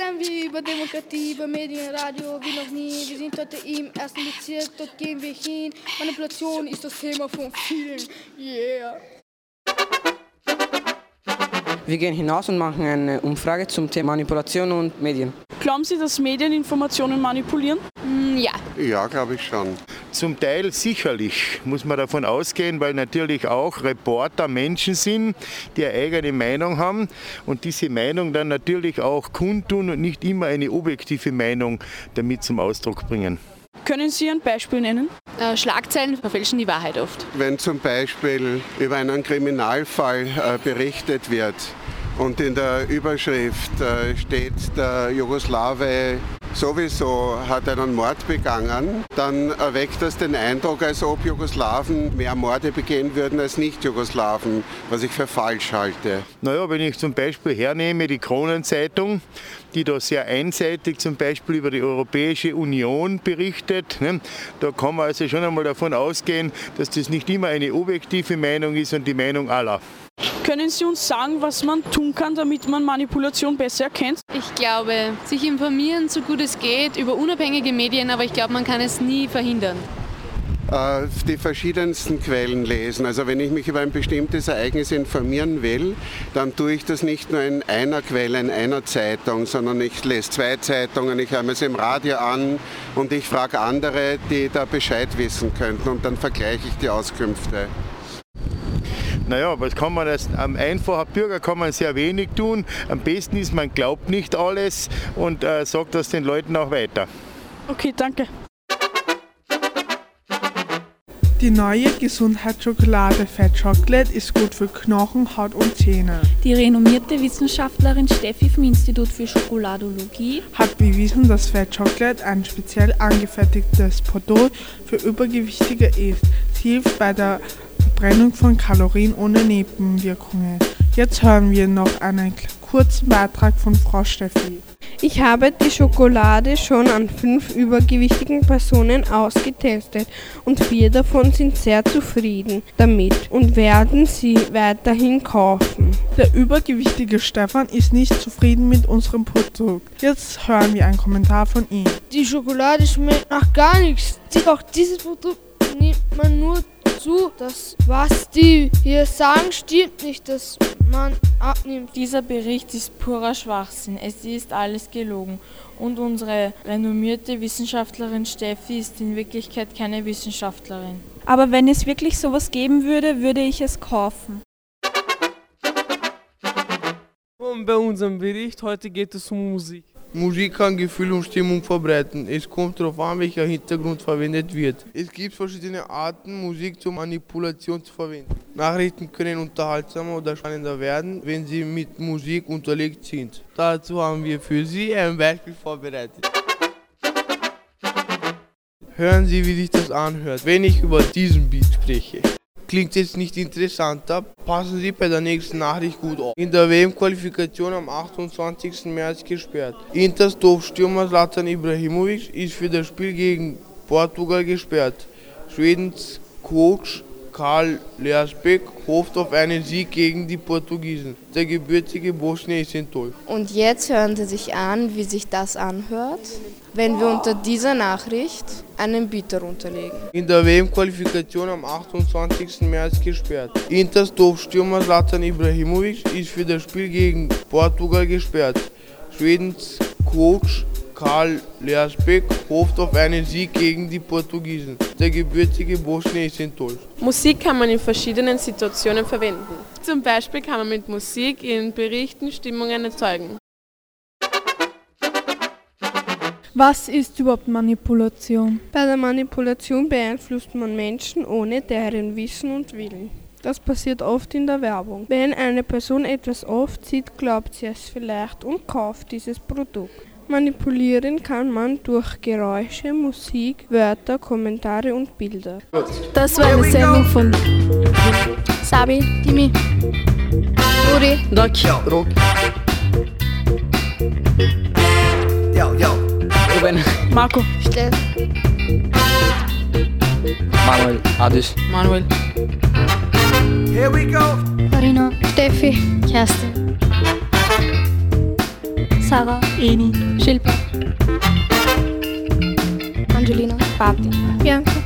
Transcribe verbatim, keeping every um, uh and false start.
lernen wir über Demokratie, über Medien, Radio wie noch nie. Wir sind heute im ersten Bezirk, dort gehen wir hin. Manipulation ist das Thema von vielen. Yeah. Wir gehen hinaus und machen eine Umfrage zum Thema Manipulation und Medien. Glauben Sie, dass Medien Informationen manipulieren? Mm, ja. Ja, glaube ich schon. Zum Teil sicherlich, muss man davon ausgehen, weil natürlich auch Reporter Menschen sind, die eine eigene Meinung haben und diese Meinung dann natürlich auch kundtun und nicht immer eine objektive Meinung damit zum Ausdruck bringen. Können Sie ein Beispiel nennen? Äh, Schlagzeilen verfälschen die Wahrheit oft. Wenn zum Beispiel über einen Kriminalfall äh, berichtet wird und in der Überschrift äh, steht, der Jugoslawe sowieso hat einen Mord begangen, dann erweckt das den Eindruck, als ob Jugoslawen mehr Morde begehen würden als Nicht-Jugoslawen, was ich für falsch halte. Naja, wenn ich zum Beispiel hernehme die Kronenzeitung, die da sehr einseitig zum Beispiel über die Europäische Union berichtet, ne, da kann man also schon einmal davon ausgehen, dass das nicht immer eine objektive Meinung ist und die Meinung aller. Können Sie uns sagen, was man tun kann, damit man Manipulation besser erkennt? Ich glaube, sich informieren, so gut es geht, über unabhängige Medien, aber ich glaube, man kann es nie verhindern. Äh, die verschiedensten Quellen lesen. Also wenn ich mich über ein bestimmtes Ereignis informieren will, dann tue ich das nicht nur in einer Quelle, in einer Zeitung, sondern ich lese zwei Zeitungen, ich höre mir es im Radio an und ich frage andere, die da Bescheid wissen könnten und dann vergleiche ich die Auskünfte. Naja, was kann man als ähm, einfacher Bürger kann man sehr wenig tun. Am besten ist, man glaubt nicht alles und äh, sagt das den Leuten auch weiter. Okay, danke. Die neue Gesundheitsschokolade Fat Chocolate ist gut für Knochen, Haut und Zähne. Die renommierte Wissenschaftlerin Steffi vom Institut für Schokoladologie hat bewiesen, dass Fat Chocolate ein speziell angefertigtes Produkt für Übergewichtige ist. Sie hilft bei der Verbrennung von Kalorien ohne Nebenwirkungen. Jetzt hören wir noch einen kurzen Beitrag von Frau Steffi. Ich habe die Schokolade schon an fünf übergewichtigen Personen ausgetestet und vier davon sind sehr zufrieden damit und werden sie weiterhin kaufen. Der übergewichtige Stefan ist nicht zufrieden mit unserem Produkt. Jetzt hören wir einen Kommentar von ihm. Die Schokolade schmeckt nach gar nichts. Auch dieses Produkt nimmt man nur zu. Das, was die hier sagen, stimmt nicht, dass man abnimmt. Dieser Bericht ist purer Schwachsinn. Es ist alles gelogen. Und unsere renommierte Wissenschaftlerin Steffi ist in Wirklichkeit keine Wissenschaftlerin. Aber wenn es wirklich sowas geben würde, würde ich es kaufen. Und bei unserem Bericht heute geht es um Musik. Musik kann Gefühl und Stimmung verbreiten. Es kommt darauf an, welcher Hintergrund verwendet wird. Es gibt verschiedene Arten, Musik zur Manipulation zu verwenden. Nachrichten können unterhaltsamer oder spannender werden, wenn sie mit Musik unterlegt sind. Dazu haben wir für Sie ein Beispiel vorbereitet. Hören Sie, wie sich das anhört, wenn ich über diesen Beat spreche. Klingt jetzt nicht interessanter? Passen Sie bei der nächsten Nachricht gut auf. In der W M-Qualifikation am achtundzwanzigsten März gesperrt. Inters Top-Stürmer Zlatan Ibrahimovic ist für das Spiel gegen Portugal gesperrt. Schwedens Coach Karl Lersbeck hofft auf einen Sieg gegen die Portugiesen. Der gebürtige Bosnier ist enttäuscht. Und jetzt hören Sie sich an, wie sich das anhört, wenn wir unter dieser Nachricht einen Beat darunterlegen. In der W M-Qualifikation am achtundzwanzigsten März gesperrt. Inters Top-Stürmer Zlatan Ibrahimovic ist für das Spiel gegen Portugal gesperrt. Schwedens Coach Karl Lersbeck hofft auf einen Sieg gegen die Portugiesen. Der gebürtige Bosnier ist enttäuscht. Musik kann man in verschiedenen Situationen verwenden. Zum Beispiel kann man mit Musik in Berichten Stimmungen erzeugen. Was ist überhaupt Manipulation? Bei der Manipulation beeinflusst man Menschen ohne deren Wissen und Willen. Das passiert oft in der Werbung. Wenn eine Person etwas oft sieht, glaubt sie es vielleicht und kauft dieses Produkt. Manipulieren kann man durch Geräusche, Musik, Wörter, Kommentare und Bilder. Das war eine Sendung von Sabi, Dimi, Rudi, Doc, Rock, Yo, yo, Ruben, Marco, Steff, Manuel, Adis, Manuel, here we go. Marina, Steffi, Kerstin, Sarah, Eni, Shilpa, Angelina, Pati, Bianca,